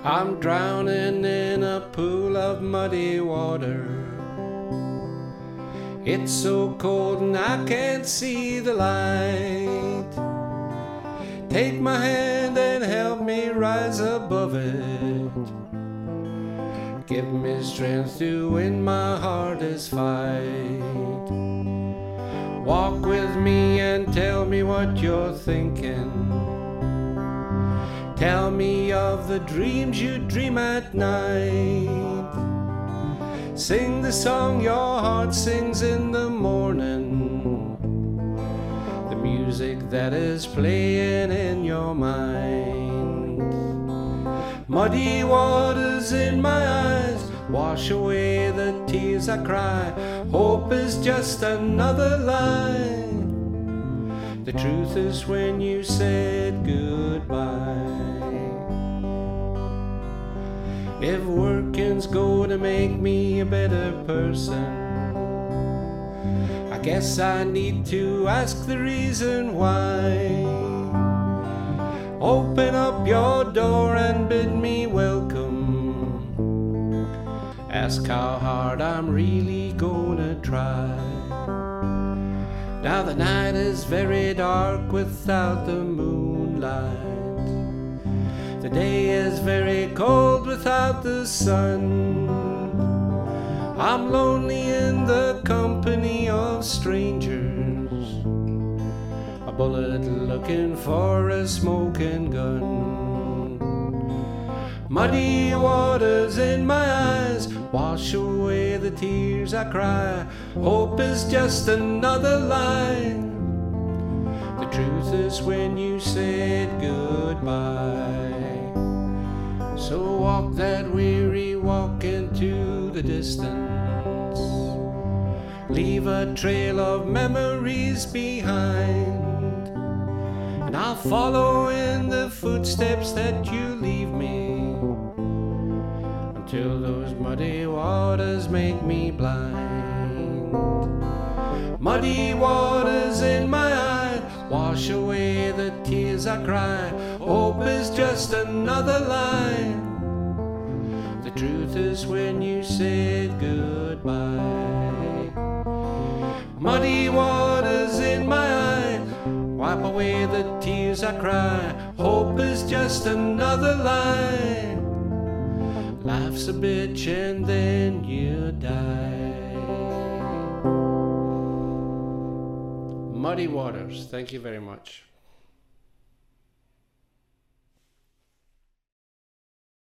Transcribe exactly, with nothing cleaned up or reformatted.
I'm drowning in a pool of muddy water. It's so cold and I can't see the light. Take my hand and help me rise above it. Give me strength to win my hardest fight. Walk with me and tell me what you're thinking. Tell me of the dreams you dream at night. Sing the song your heart sings in the morning, the music that is playing in your mind. Muddy waters in my eyes wash away the tears I cry. Hope is just another lie. The truth is when you said goodbye. If working's going to make me a better person, I guess I need to ask the reason why. Open up your door and bid me welcome. Ask how hard I'm really gonna try. Now the night is very dark without the moonlight. The day is very cold without the sun. I'm lonely in the company of strangers, a bullet looking for a smoking gun. Muddy waters in my eyes wash away the tears I cry. Hope is just another lie. The truth is when you said goodbye. So walk that weary walk into the distance. Leave a trail of memories behind, and I'll follow in the footsteps that you leave me, until those muddy waters make me blind. Muddy waters in my eyes wash away the tears I cry. Hope is just another lie. The truth is when you said goodbye. Muddy waters in my eyes wipe away the tears I cry. Hope is just another lie. Life's a bitch and then you die. Muddy Waters, thank you very much.